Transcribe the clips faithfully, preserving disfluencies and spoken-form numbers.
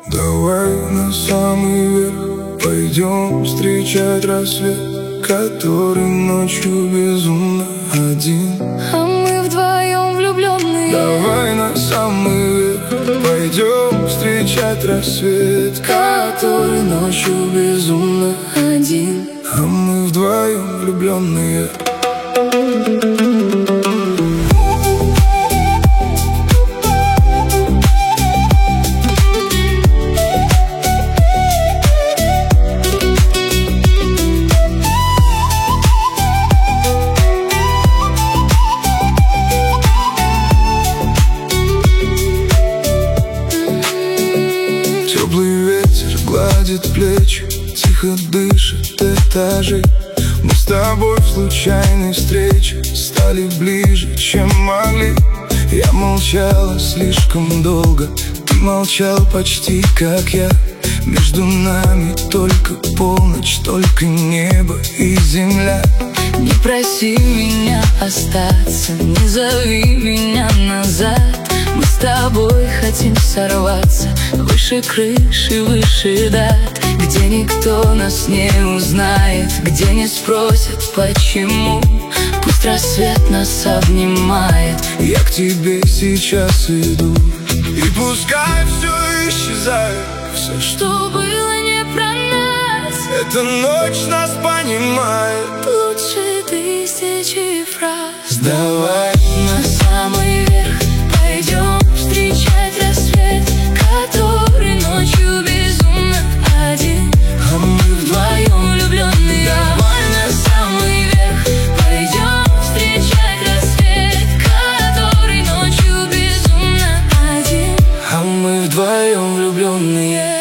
Давай на самый верх пойдем встречать рассвет, который ночью безумно один, а мы вдвоем влюбленные. Давай на самый верх пойдем встречать рассвет, который ночью безумно один, а мы вдвоем влюбленные. Теплый ветер гладит плечи, тихо дышит этажи. Мы с тобой в случайной встрече стали ближе, чем могли. Я молчала слишком долго, ты молчал почти как я. Между нами только полночь, только небо и земля. Не проси меня остаться, не зови меня назад. Мы с тобой хотим сорваться выше крыши, выше дат, где никто нас не узнает, где не спросят почему. Пусть рассвет нас обнимает. Я к тебе сейчас иду, и пускай все исчезает, все, что было не про нас. Эта ночь нас понимает лучше тысячи фраз. Давай на самый верх пойдем встречать рассвет, который ночью безумно один, а мы вдвоем влюбленные. Давай на самый верх пойдем встречать рассвет, который ночью безумно один, а мы вдвоем влюбленные.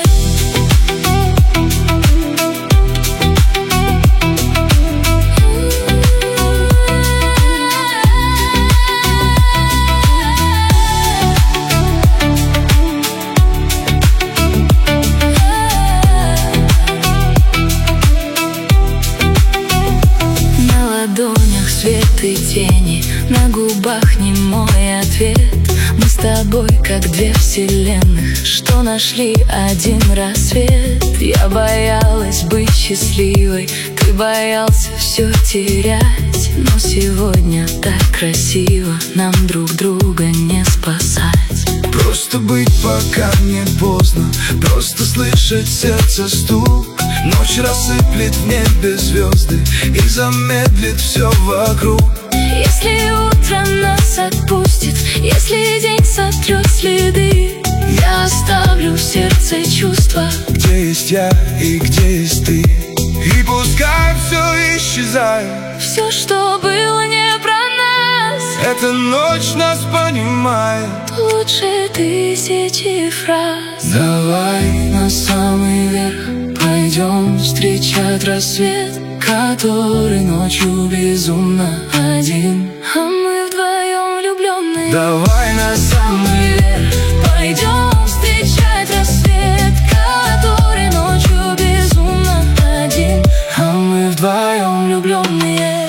Свет и тени, на губах немой ответ. Мы с тобой как две вселенных, что нашли один рассвет. Я боялась быть счастливой, ты боялся все терять. Но сегодня так красиво, нам друг друга не спасать. Просто быть, пока не поздно, просто слышать сердце стук. Ночь рассыплет в небе звезды и замедлит все вокруг. Если утро нас отпустит, если день сотрет следы, я оставлю в сердце чувства, где есть я и где есть ты. И пускай все исчезает, все, что было не про нас. Эта ночь нас понимает лучше тысячи фраз. Давай на самый верх пойдем встречать рассвет, который ночью безумно один, а мы вдвоем влюбленные. Давай на самый верх пойдем встречать рассвет, который ночью безумно один, а мы вдвоем влюбленные.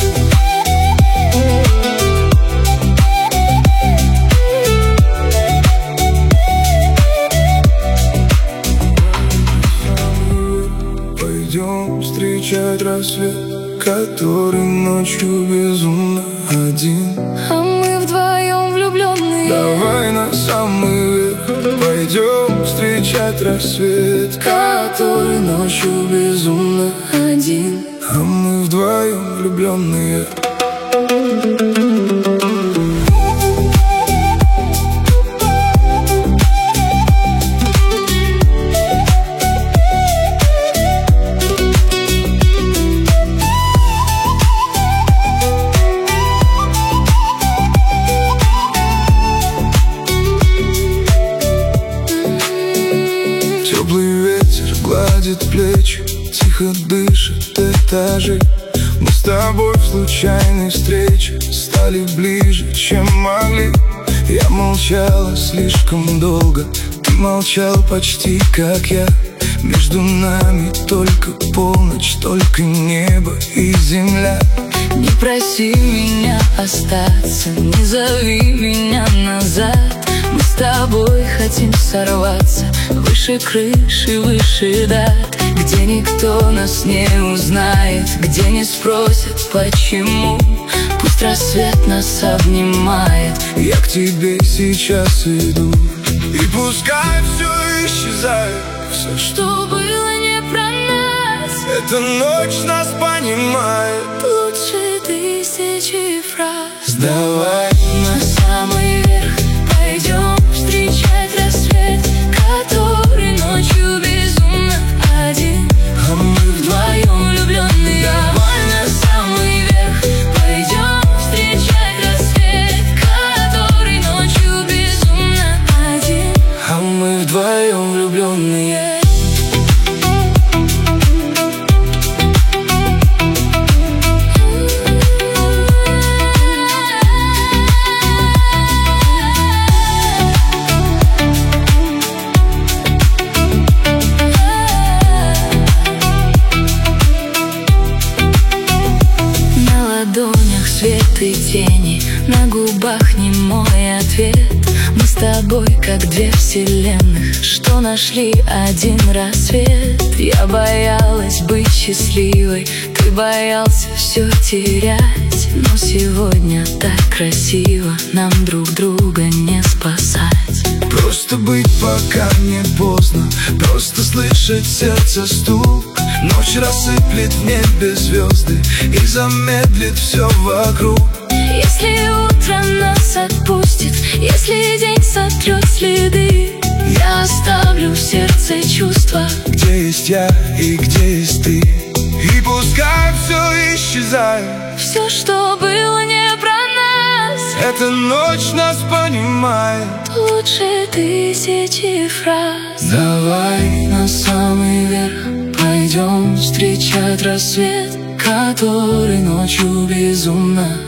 Пойдем встречать рассвет, который ночью безумно один, а мы вдвоем влюбленные. Давай на самый верх пойдем встречать рассвет, который ночью безумно один, а мы вдвоем влюбленные. Теплый ветер гладит плечи, тихо дышит этажи. Мы с тобой в случайной встрече стали ближе, чем могли. Я молчала слишком долго, ты молчал почти как я. Между нами только полночь, только небо и земля. Не проси меня остаться, не зови меня назад. Мы с тобой хотим сорваться выше крыши, выше дат, где никто нас не узнает, где не спросят почему. Пусть рассвет нас обнимает. Я к тебе сейчас иду, и пускай все исчезает, все, что было не про нас. эта ночь нас понимает лучше тысячи фраз. Давай на самый верх пойдем встречать рассвет, который ночью безумно один, а мы вдвоем влюбленные. Давай на самый верх пойдем встречать рассвет, который ночью безумно один, а мы вдвоем влюбленные. Свет и тени, на губах немой ответ. Мы с тобой как две вселенных, что нашли один рассвет. Я боялась быть счастливой, ты боялся все терять, но сегодня так красиво, нам друг друга не спасать. Просто быть, пока не поздно, просто слышать сердце стук. Ночь рассыплет в небе звезды и замедлит все вокруг. Если утро нас отпустит, если день сотрет следы, я оставлю в сердце чувства, где есть я и где есть ты. И пускай все исчезает, все, что было не про нас, эта ночь нас понимает лучше тысячи фраз. Давай на самый верх пойдем встречать рассвет, который ночью безумно